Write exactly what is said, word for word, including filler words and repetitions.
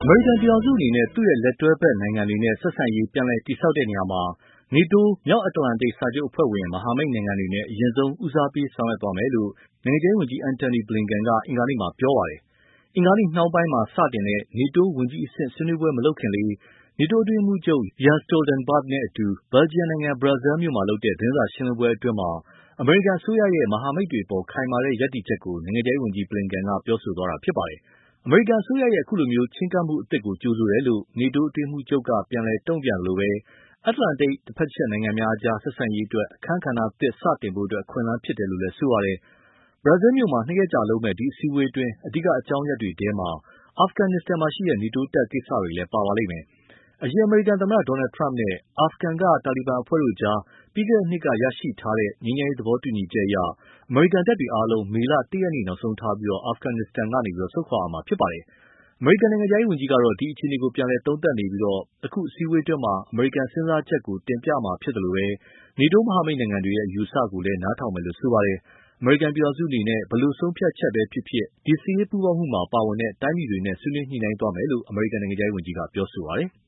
အမေရိကန်ပြည်ထောင်စုအနေနဲ့သူ့ရဲ့လက်တွဲဘက်နိုင်ငံတွေနဲ့ဆက်ဆံရေးပြန်လည်တည်ဆောက်တဲ့နေရာမှာ နေတိုးမြောက်အတ္တလန္တိတ်စာချုပ်အဖွဲ့ဝင်မဟာမိတ်နိုင်ငံတွေနဲ့အရင်ဆုံးဦးစားပေးဆောင်ရွက်သွားမယ်လို့နိုင်ငံခြားရေးဝန်ကြီး Antony Blinken ကအင်္ဂါနေ့မှာပြောပါတယ်။ အင်္ဂါနေ့နှောင်းပိုင်းမှာစတင်တဲ့နေတိုးဝန်ကြီးအဆင့်ဆွေးနွေးပွဲမလုပ်ခင်လေး နေတိုးအတွင်းရေးမှူးချုပ် Jens Stoltenberg နဲ့အတူ Belgium နိုင်ငံ Brussels မြို့မှာလုပ်တဲ့သတင်းစာရှင်းလင်းပွဲအတွင်း အမေရိကန်အစိုးရရဲ့ မဟာမိတ်တွေအပေါ်ခိုင်မာတဲ့ရပ်တည်ချက်ကို နိုင်ငံခြားရေးဝန်ကြီး Blinken ကပြောဆိုသွားတာဖြစ်ပါတယ်။ အမေရိကန်အစိုးရရဲ့အခုလိုချဉ်းကပ်မှုအသစ်ကိုကြိုဆိုတယ်လို့ နေတိုးအတွင်းရေးမှူးချုပ်ကပြန်လည်တုံ့ပြန်သလို အတ္တလန္တိတ်တဘက်တချက်နိုင်ငံများအကြားဆက်ဆံရေးအတွက်အခန်းကဏ္ဍသစ်စတင်ဖို့အခွင့်အလမ်းဖြစ်တယ်လို့လည်းဆိုပါတယ်။ Brussels မြို့မှာနှစ်ရက်ကြာလုပ်မယ့်ဒီအစည်းအဝေးအတွင်း အဓိကအကြောင်းရပ်တွေထဲ အာဖဂန်နစ္စတန်ရှိနေတိုးတပ်ကိစ္စတွေလည်းပါပါလိမ့်မယ်။ အရင်အမေရိကန်သမ္မတ Donald Trump နဲ့ အာဖဂန်ကတာလီဘန်အဖွဲ့တို့ကြား ပြီးခဲ့တဲ့နှစ်ကရရှိထားတဲ့ငြိမ်းချမ်းရေးသဘောတူညီချက်အရ အမေရိကန်တပ်တွေအားလုံး မေလ ၁ ရက်နေ့နောက်ဆုံးထားပြီး အာဖဂန်နစ္စတန်ကနေဆုတ်ခွာရမှာဖြစ်ပါတယ်။ အမေရိကန်နိုင်ငံခြားရေးဝန်ကြီးကတော့ ဒီအခြေအနေကိုပြန်လည်သုံးသပ်နေပြီး အခုအစည်းအဝေးအတွင်း အမေရိကန်စဉ်းစားချက်ကိုတင်ပြမှာဖြစ်သလို နေတိုးမဟာမိတ်နိုင်ငံတွေရဲ့အယူအဆကိုလည်းနားထောင်မယ်လို့ဆိုပါတယ်။ အမေရိကန်ပြည်ထောင်စုအနေနဲ့ ဘယ်လိုဆုံးဖြတ်ချက်ပဲဖြစ်ဖြစ် ဒီစစ်ရေးပူးပေါင်းမှုမှာပါဝင်တဲ့တိုင်းပြည်တွေနဲ့ဆွေးနွေးညှိနှိုင်းသွားမယ်လို့ အမေရိကန်နိုင်ငံခြားရေးဝန်ကြီးကပြောဆိုပါတယ်။